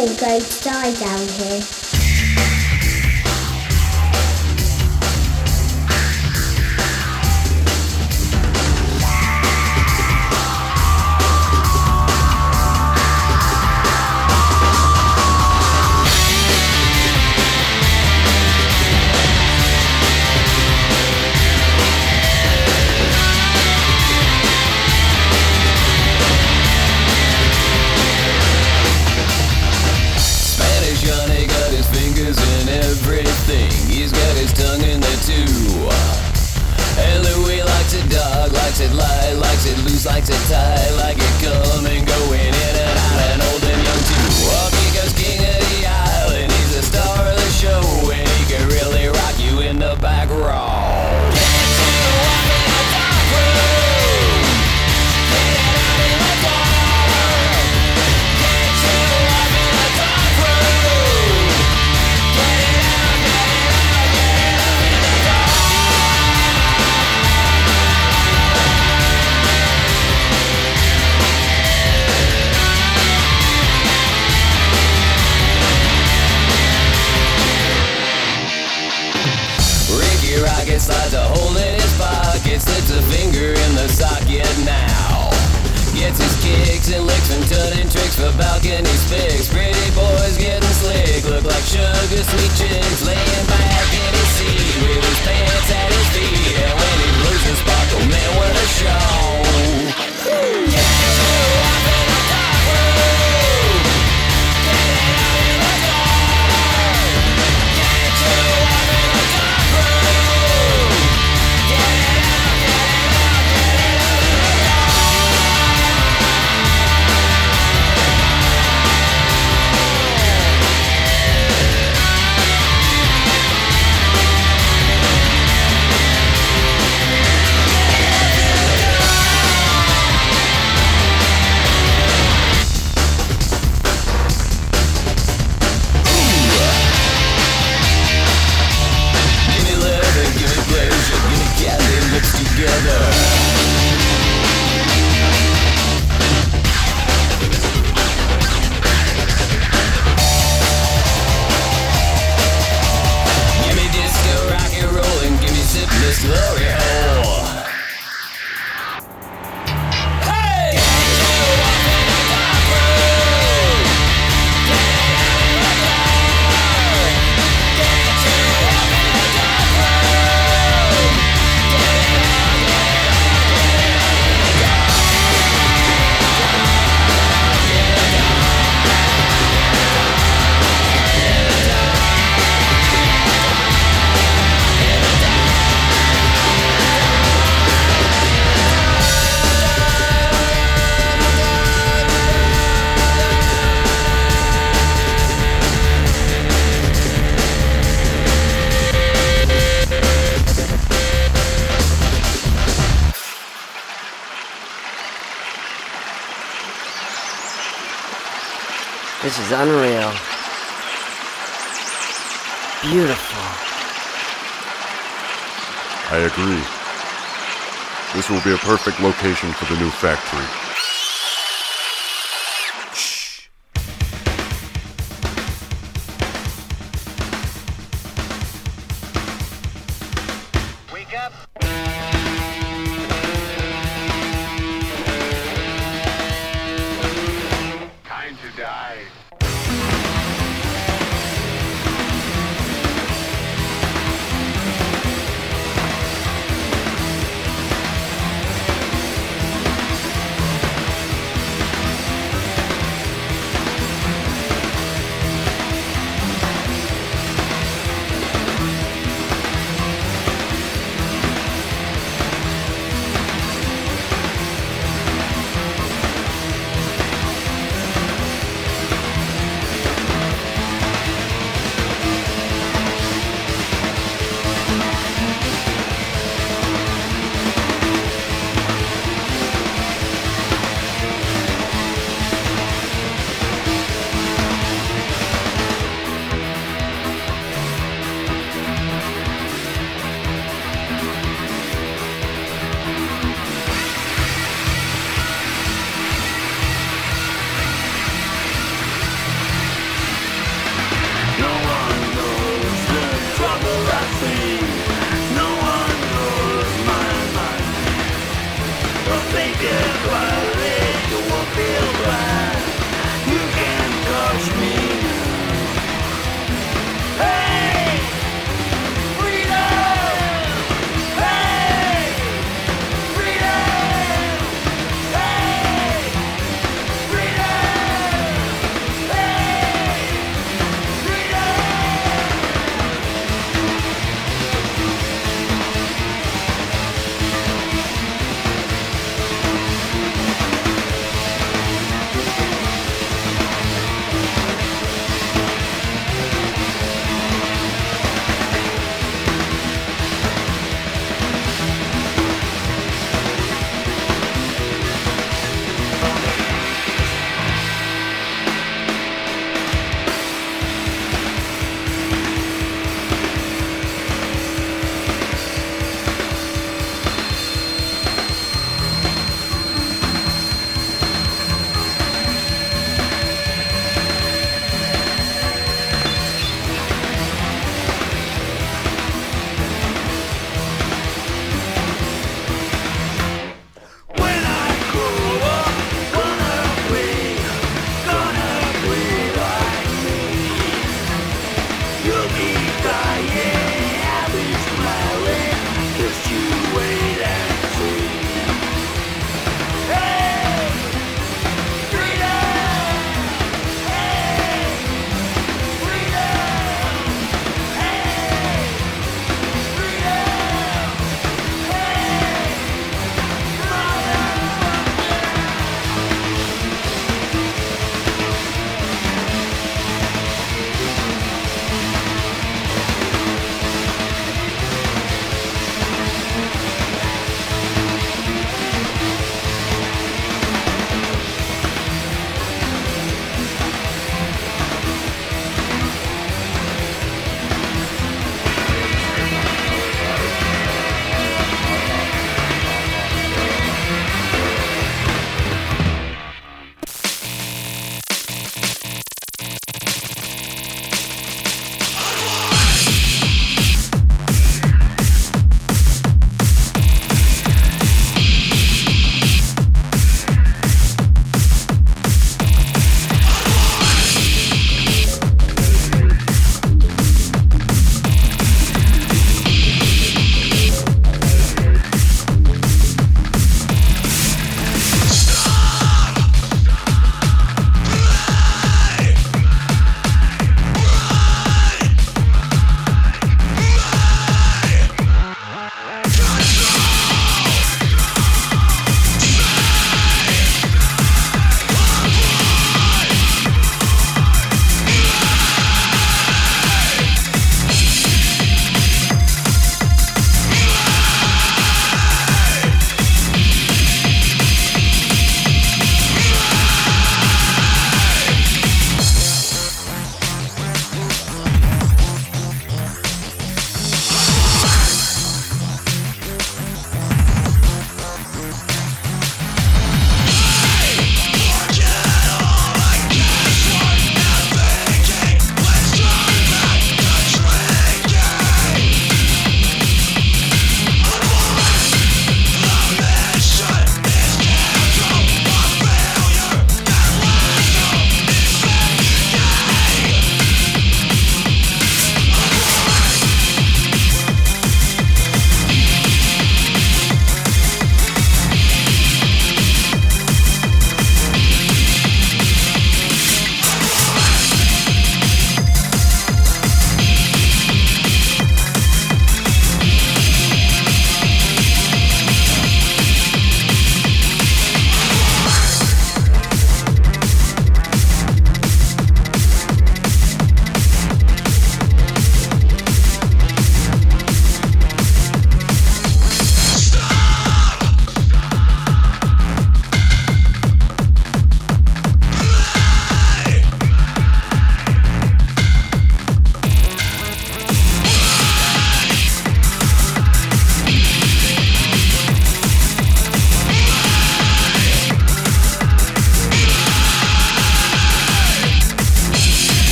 more ghosts die down here. Likes it tight, like it coming, going in and out, and old and young too. Up he goes, king of the island, he's the star of the show, and he can really rock you in the back row. Slides a hole in his pocket, slips a finger in the socket now. Gets his kicks and licks and turning tricks for balcony spics. Pretty boys getting slick, look like sugar sweet chicks. Laying back in his seat with his pants at his feet. And when he blows the sparkle, man, what a show. This is unreal. Beautiful. I agree. This will be a perfect location for the new factory. Wake up! Time to die.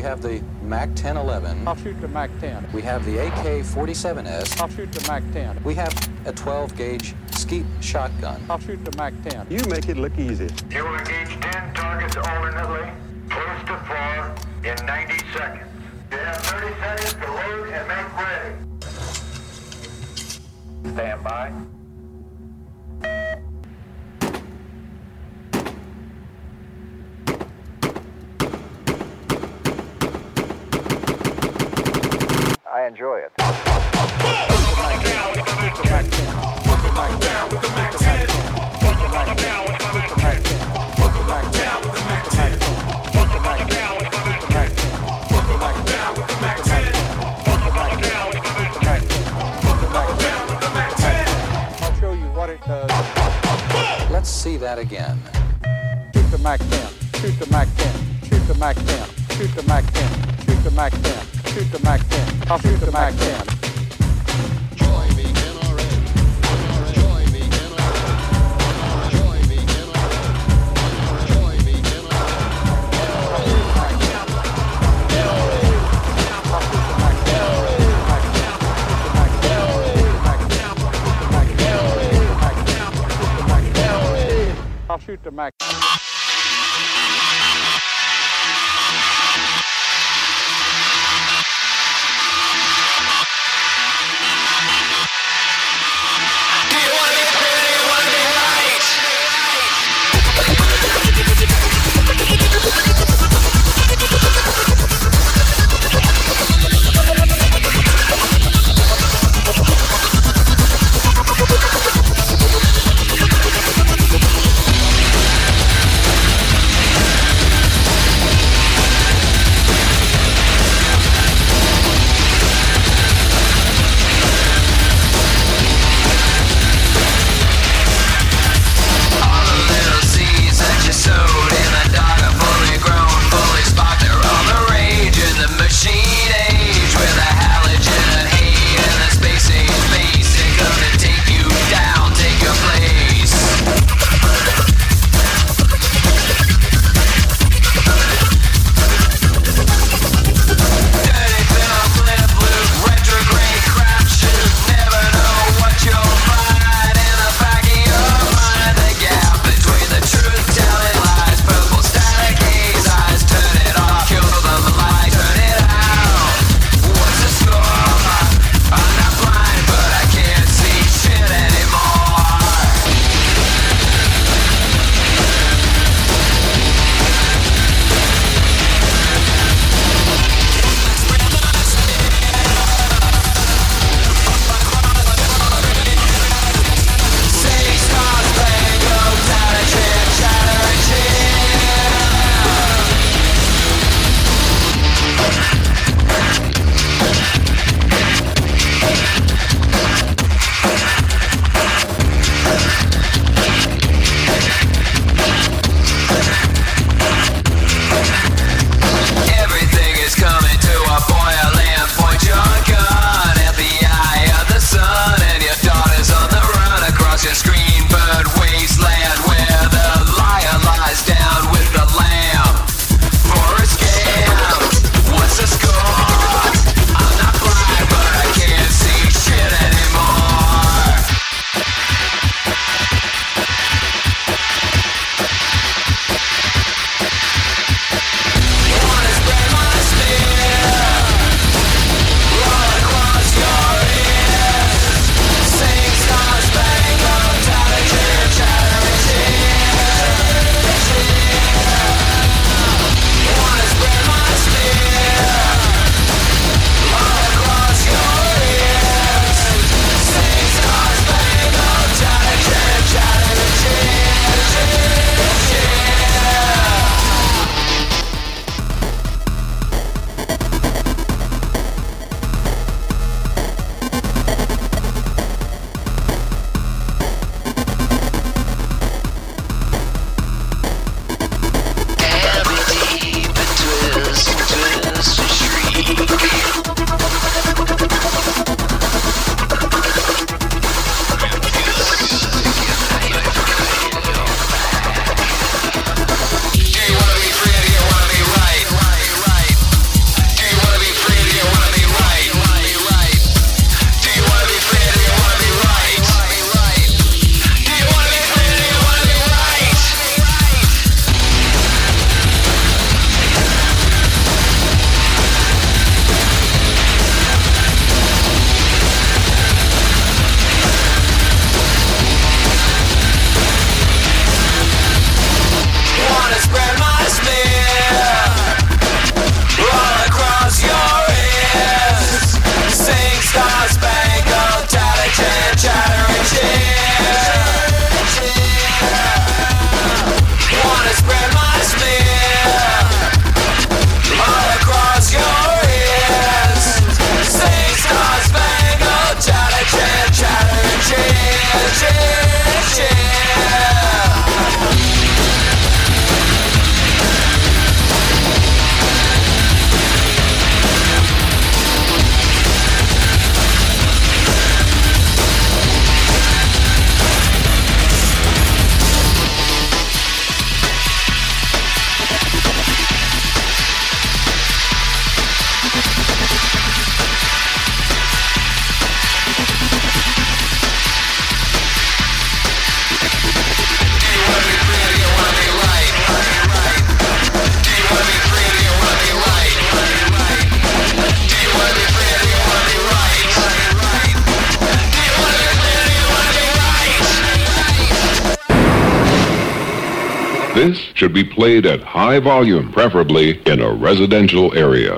We have the MAC 1011. I'll shoot the MAC 10. We have the AK-47S. I'll shoot the MAC 10. We have a 12-gauge skeet shotgun. I'll shoot the MAC 10. You make it look easy. You will engage 10 targets alternately, close to far, in 90 seconds. You have 30 seconds to load and make ready. Stand by. I enjoy it. I'll show you what it does. Let's see that again. Shoot the MAC 10. Shoot the MAC 10. Shoot the MAC 10. Shoot the MAC 10. Shoot the MAC 10. Shoot the MAC 10. I'll shoot the MAC 10. Join me NRA. Join me NRA. Join me NRA. Join me I'll shoot the MAC. This should be played at high volume, preferably in a residential area.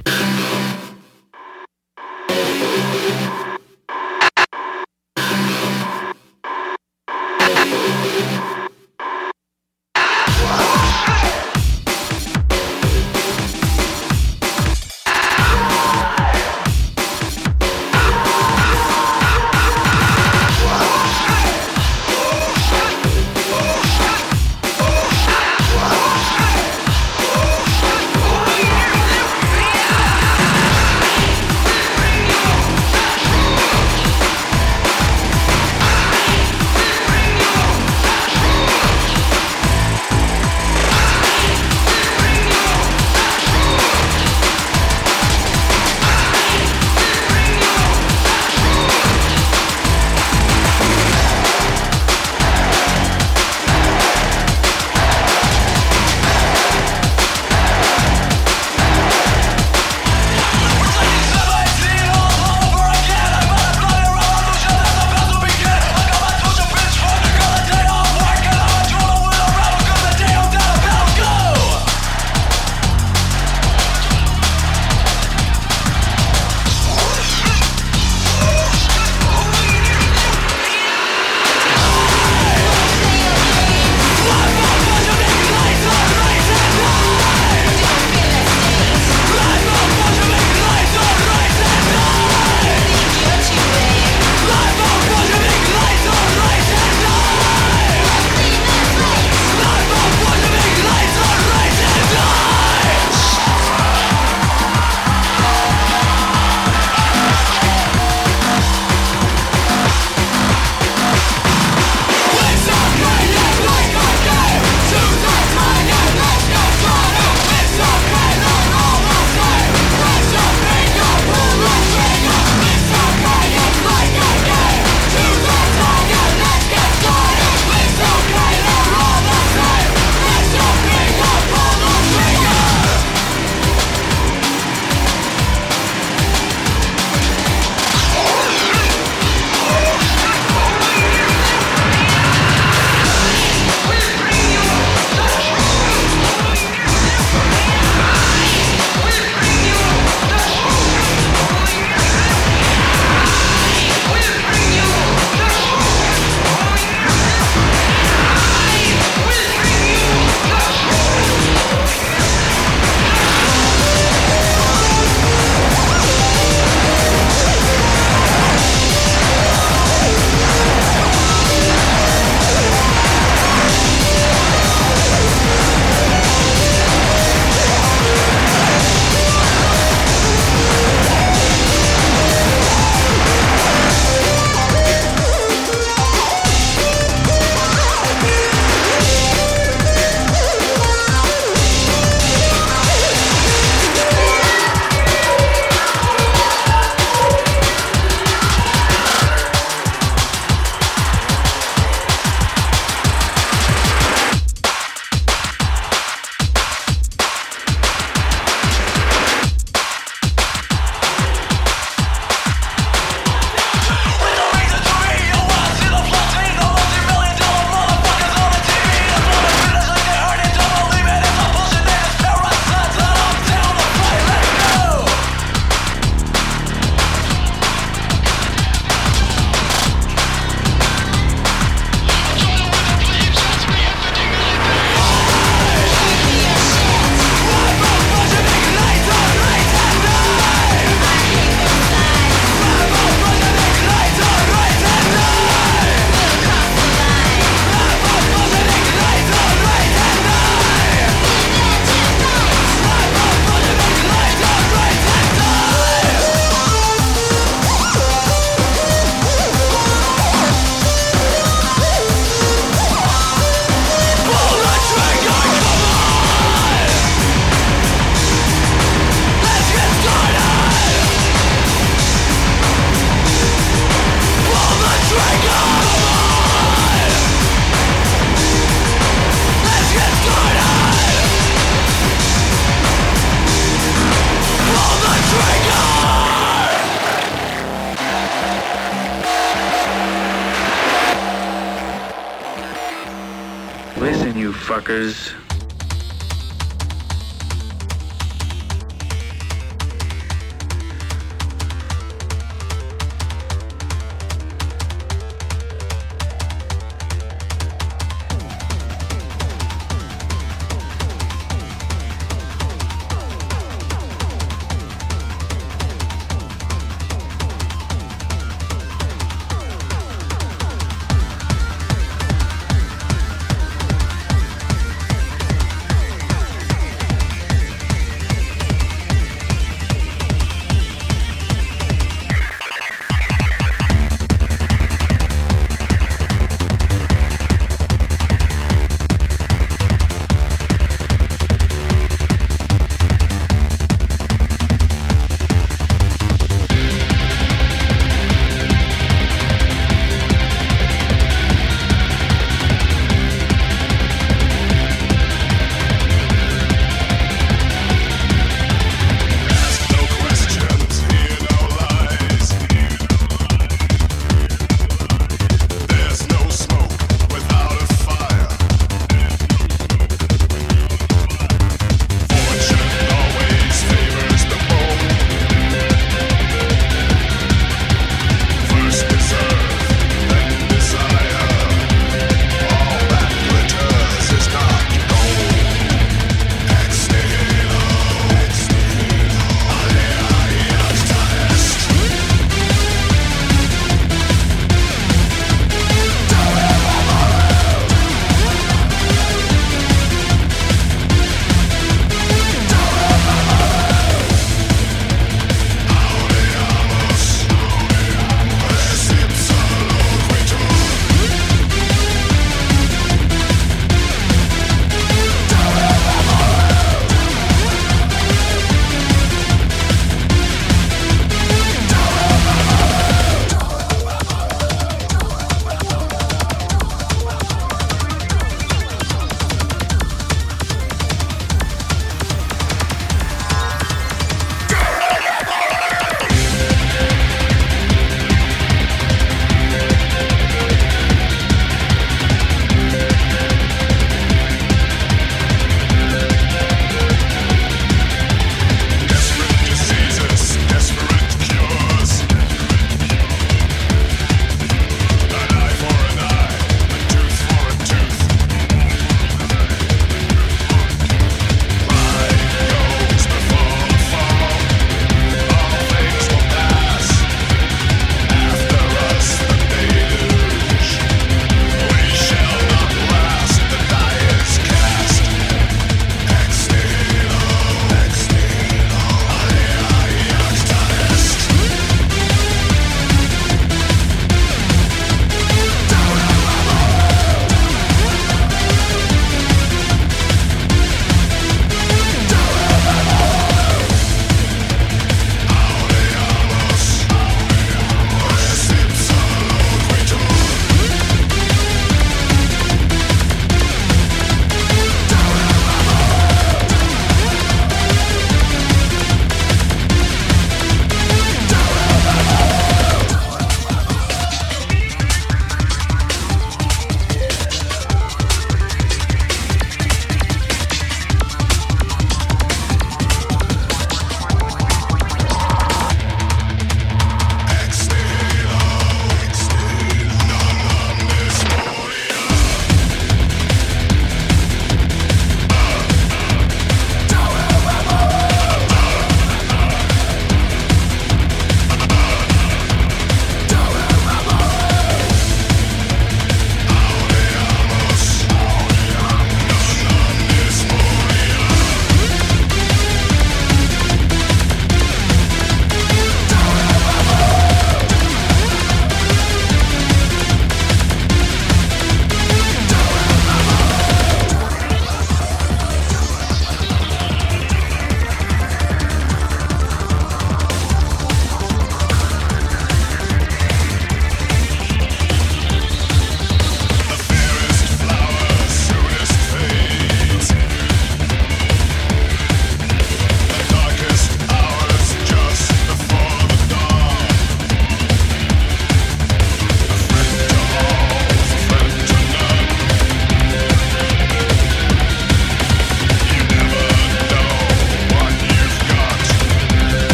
Listen, you fuckers.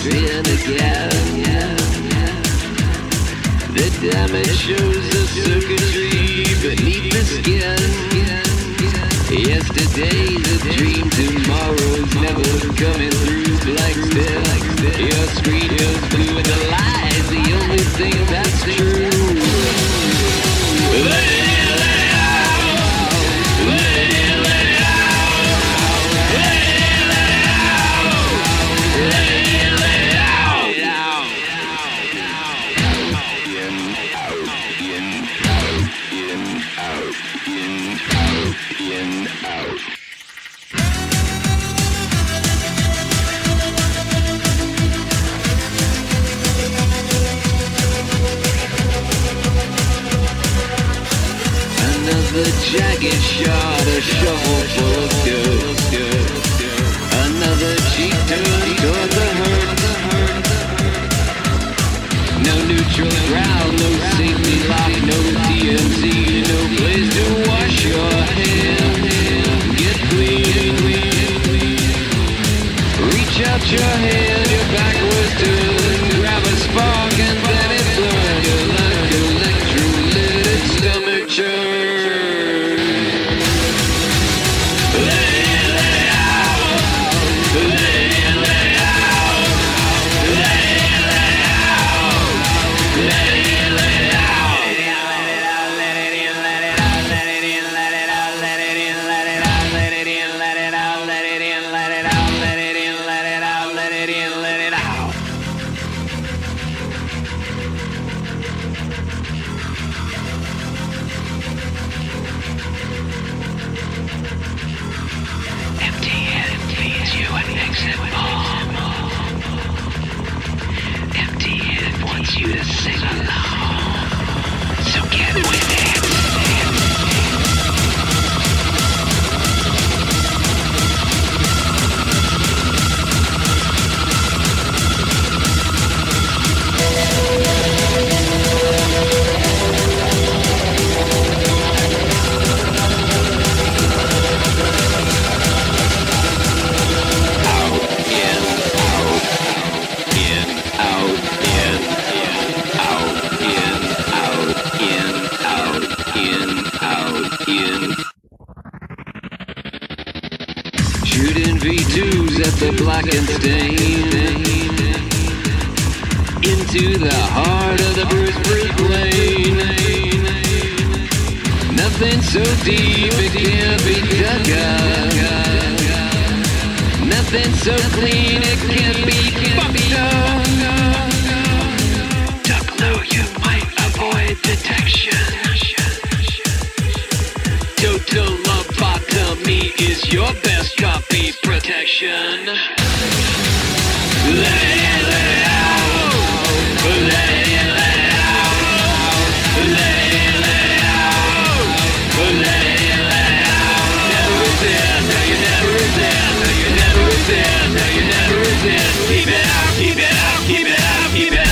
drifting again. The damage shows the circuitry beneath the skin. Yesterday's a dream, tomorrow's never coming through. Black still, your screen is blue and the lies, the only thing that's true. Let it out, let it out, let it out, let it out. In, out, in, out, in, out. Another jagged shot, a shovel full of dirt. Another cheek turn toward the hurt. No neutral ground, no safety lock, no TNT, no place to wash your hands. Get clean, reach out your hand, your back was turned. Grab a spark and let it burn. You're like electrolytic stomach churn. You to sing along, so get with it. Shooting V2s at the block and stain. Into the heart of the Bruce plain. Nothing so deep it can't be dug up. Nothing so clean it can't be fucked up. Duck low, you might avoid detection. Total lobotomy is your best copy protection. Let it in, let it out. Let it in, let it out. Let it in, let it out. Let it in, let it out. Never resist, no you never resist, no you never resist, no you never resist. Keep it out, keep it out, keep it out, keep it out.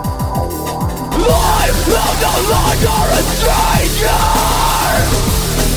no longer a stranger to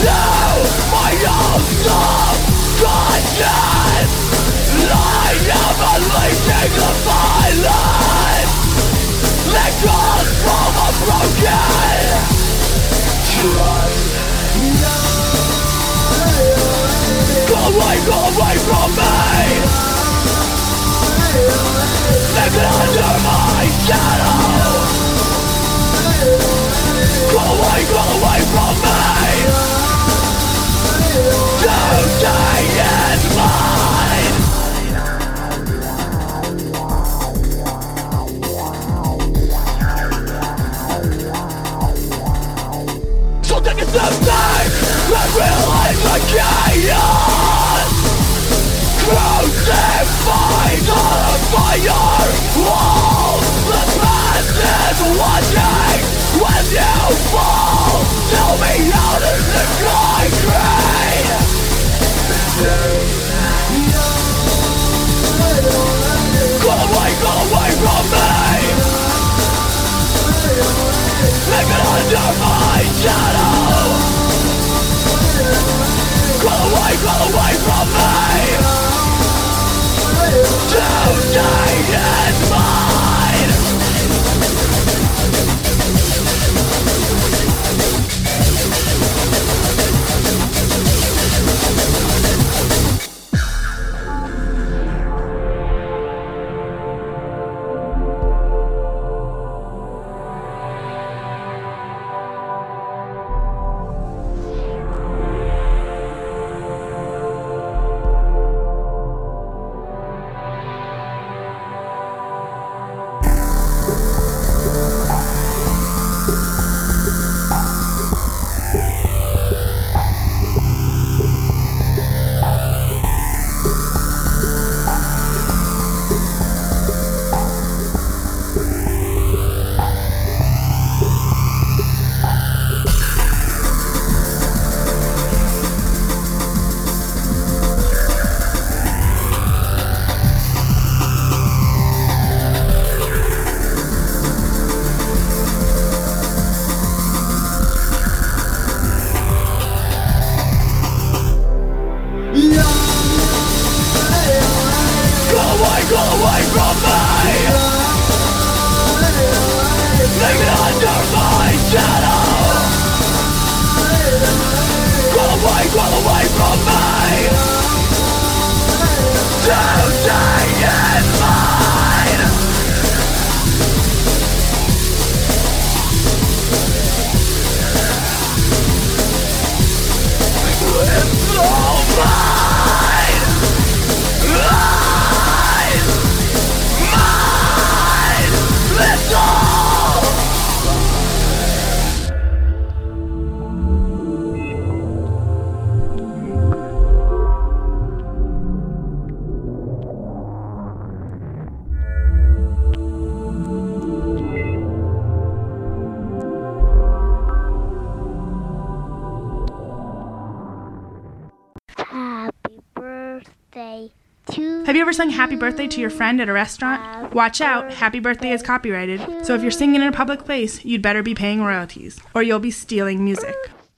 Have you ever sung happy birthday to your friend at a restaurant? Watch out, happy birthday is copyrighted, so if you're singing in a public place, you'd better be paying royalties, or you'll be stealing music.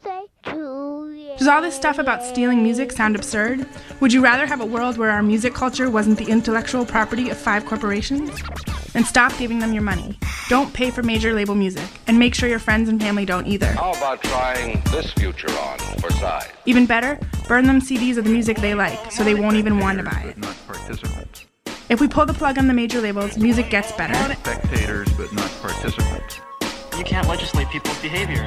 Does all this stuff about stealing music sound absurd? Would you rather have a world where our music culture wasn't the intellectual property of 5 corporations? Then stop giving them your money. Don't pay for major label music, and make sure your friends and family don't either. How about trying this future on for size? Even better, burn them CDs of the music they like, so they won't even want to buy it. Not participants. If we pull the plug on the major labels, music gets better. Spectators, but not participants. You can't legislate people's behavior.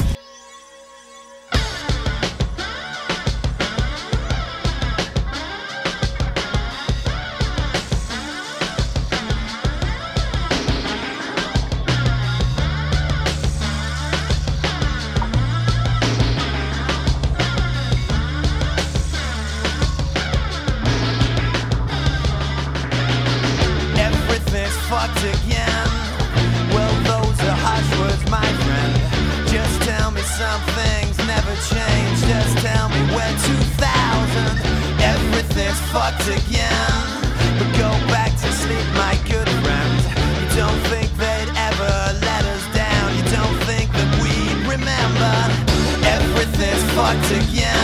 Fucked again, but go back to sleep, my good friend. You don't think they'd ever let us down. You don't think that we'd remember. Everything's fucked again.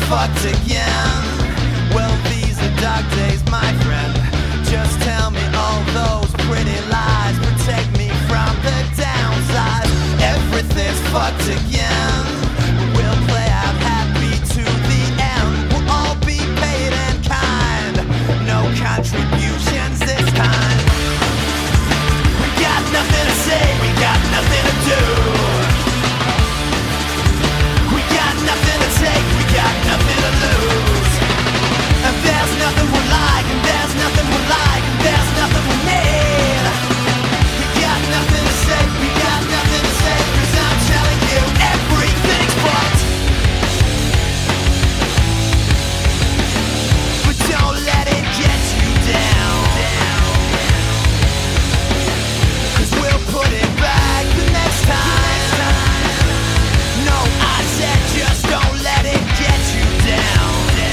fucked again. Well, these are dark days, my friend. Just tell me all those pretty lies. Protect me from the downside. Everything's fucked again. We'll play out happy to the end. We'll all be paid in kind. No contributions this time. We got nothing to say, we got nothing to do. We got nothing to take, we got nothing to lose. And there's nothing we like, and there's nothing we like, and there's nothing we need. We got nothing to say, we got nothing to say, 'cause I'm telling you, everything's fucked. But don't let it get you down, 'cause we'll put it back the next time. No, I said just don't let it get you down.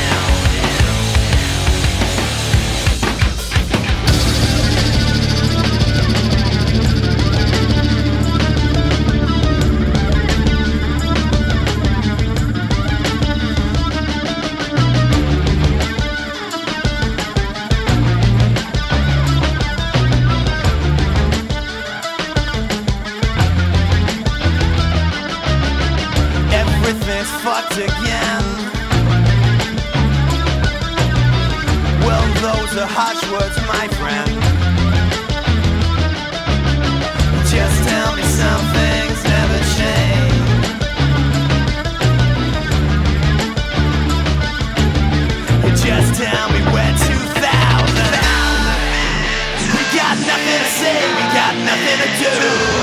Everything's fucked again. Well, those are harsh words, my friend. Just tell me some things never change. Just tell me where 2000. We got nothing to say, we got nothing to do.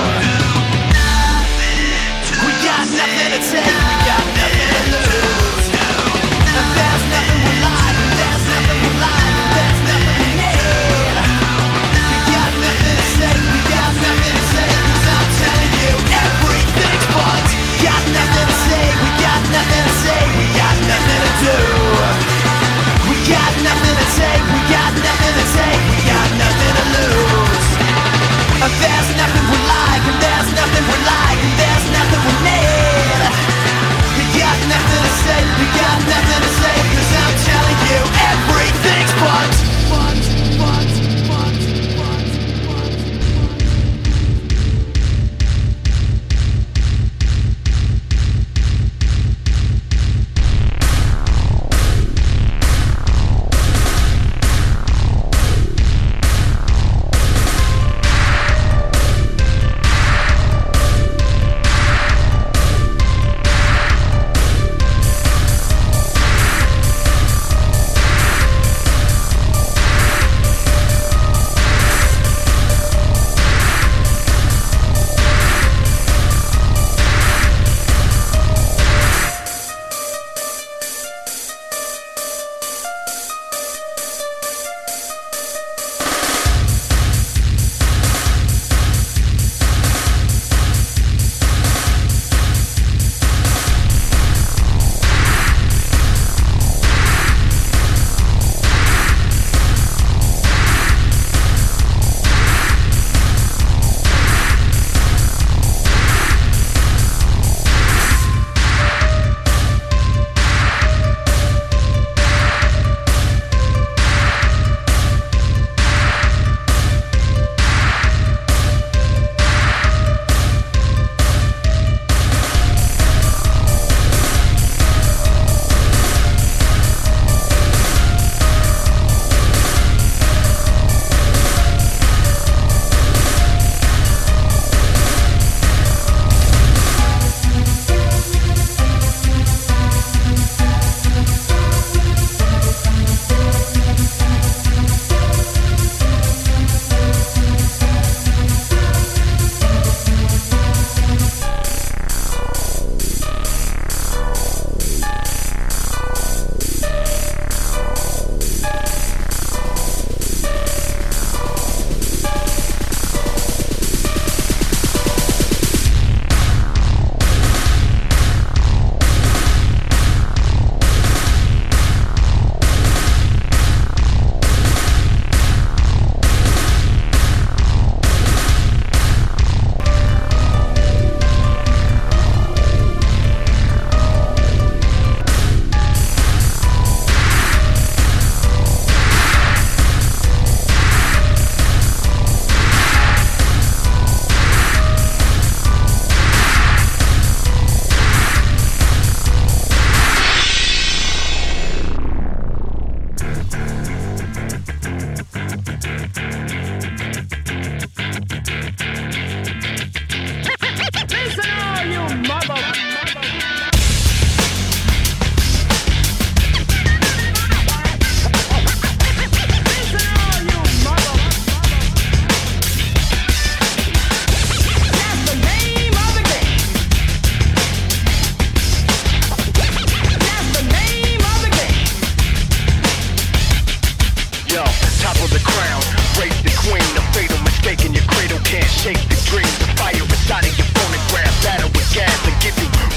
We got nothing to take, we got nothing to lose. And there's nothing we like, and there's nothing we like, and there's nothing we need. We got nothing to say, we got nothing to say, 'cause I'm telling you, everything's fucked.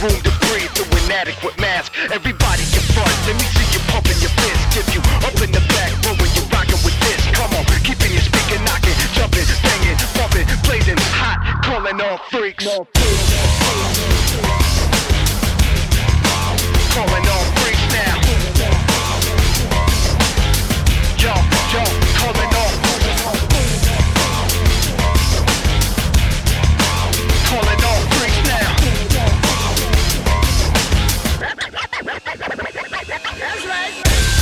room to breathe through inadequate mask. Everybody get front, let me see you pumping your fist. Give you up in the back room when you're rocking with this. Come on, keeping your speaker knocking, jumping, banging, bumping, blazing hot, calling all freaks. Calling all freaks now. Yo, calling all. Calling all freaks now. That's right.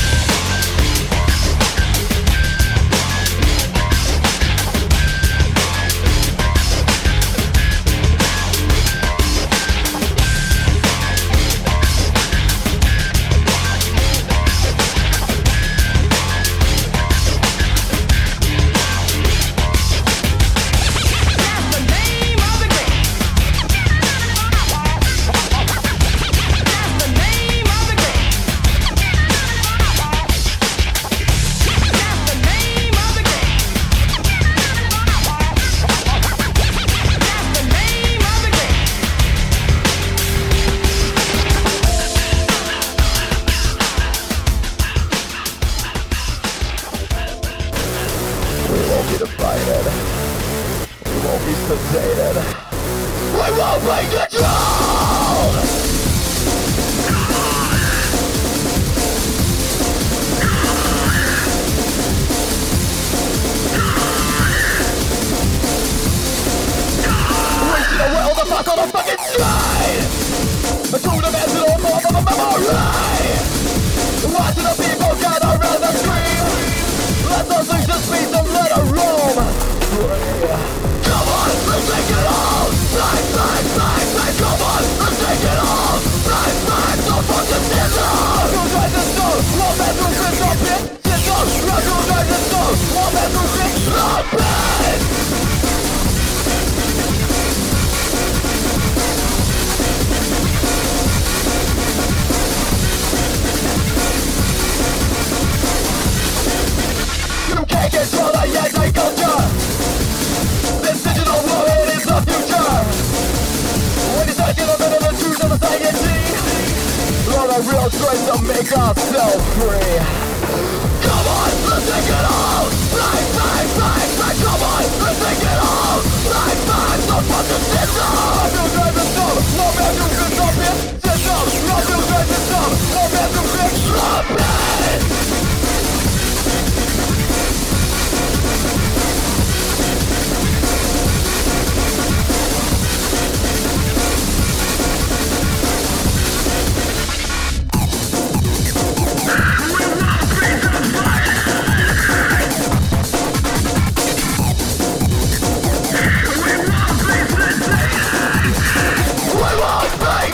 Real choice to make ourselves free. Come on, let's take it all. Life, come on, let's take it all. Life, don't fuck the system. I feel drive the storm, no man to fix up it. System, I feel drive the storm, no man to fix up it. We won't be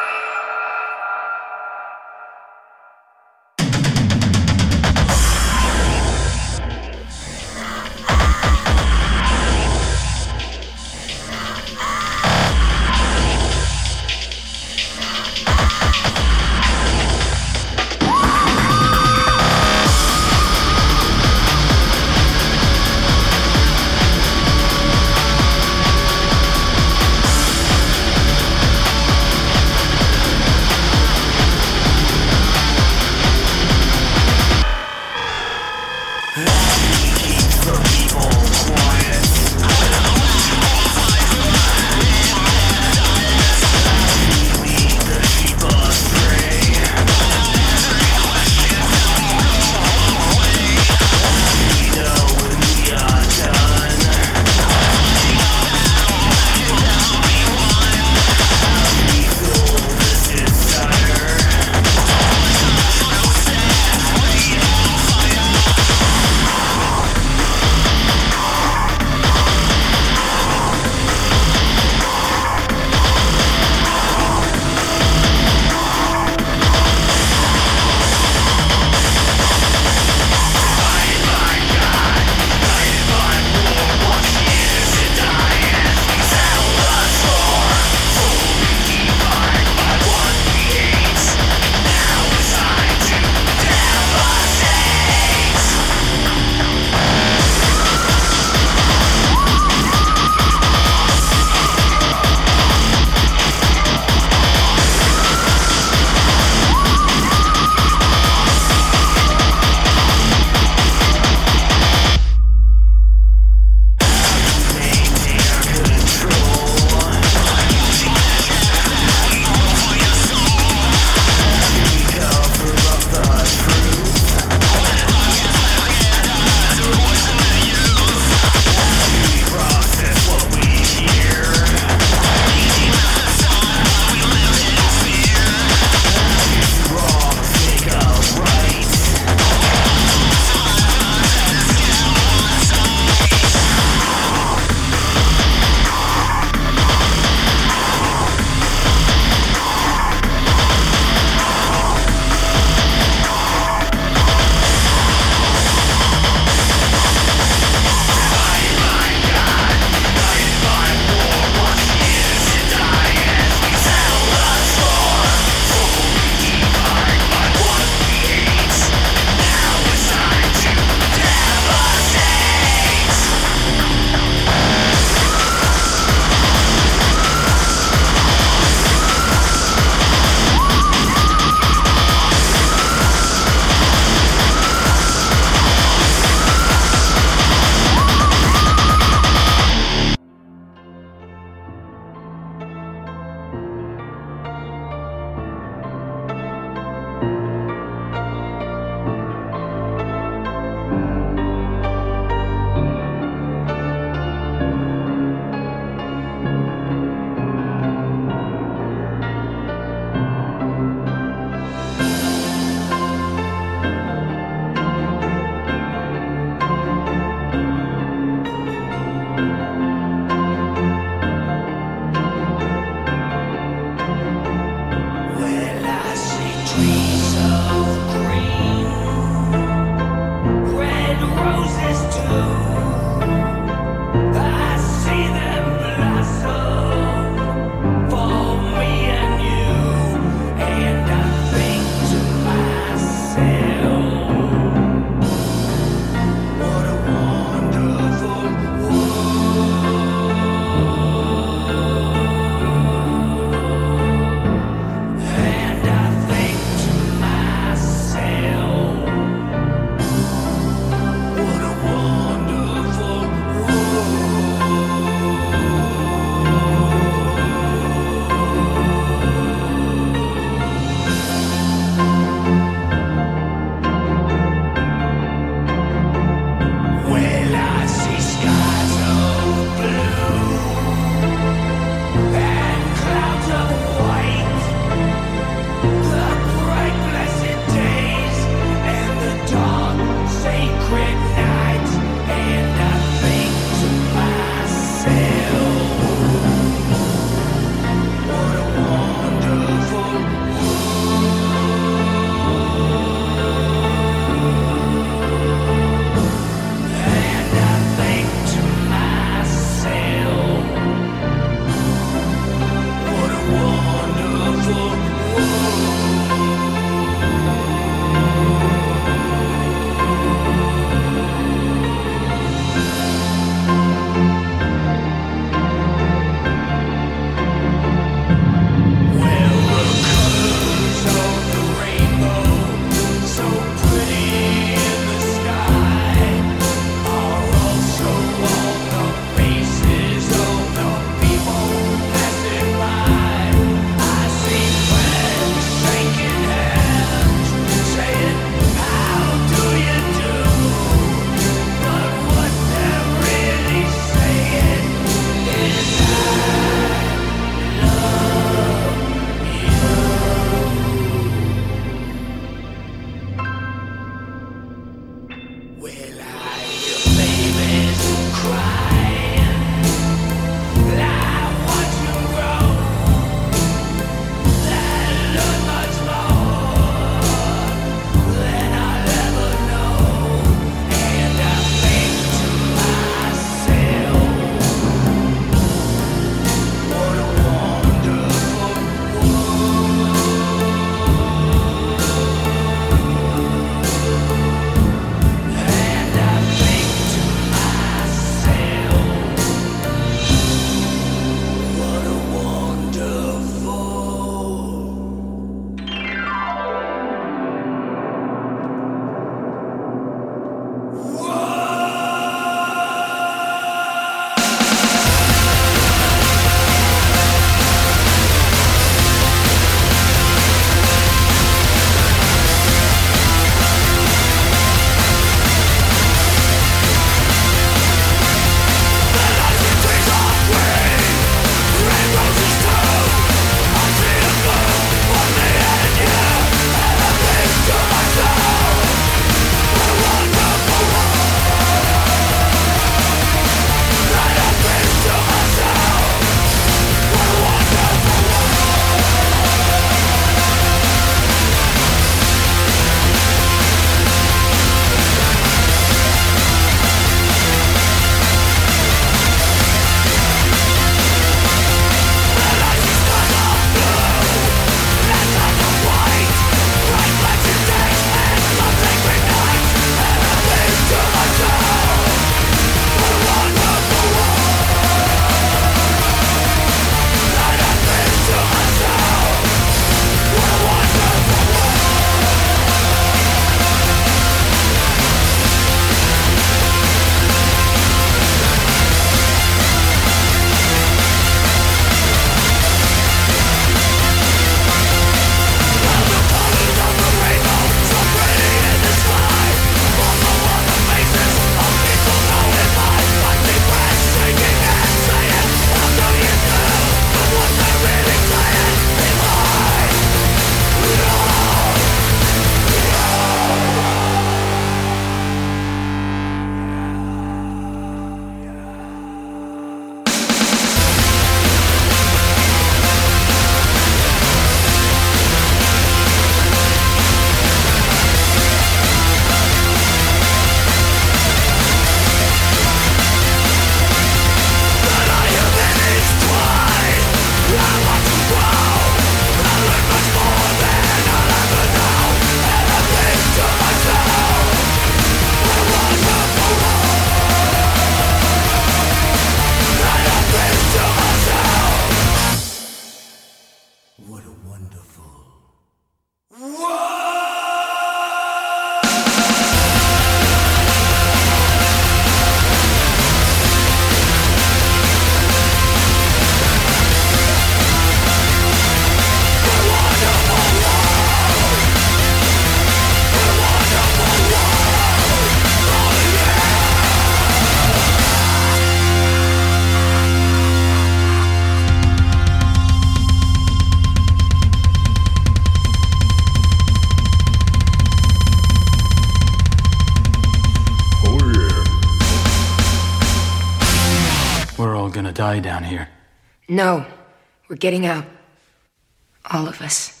die down here. No. We're getting out. All of us.